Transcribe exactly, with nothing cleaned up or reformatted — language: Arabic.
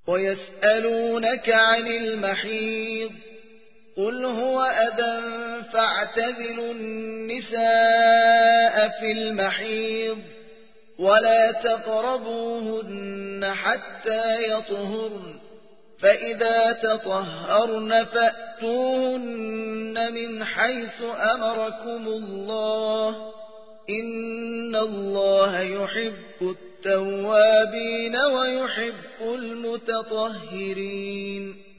ويسألونك عن المحيض قل هو أذى فاعتزلوا النساء في المحيض ولا تقربوهن حتى يطهرن فإذا تطهرن فأتوهن من حيث أمركم الله إن الله يحب التوابين ويحب المتطهرين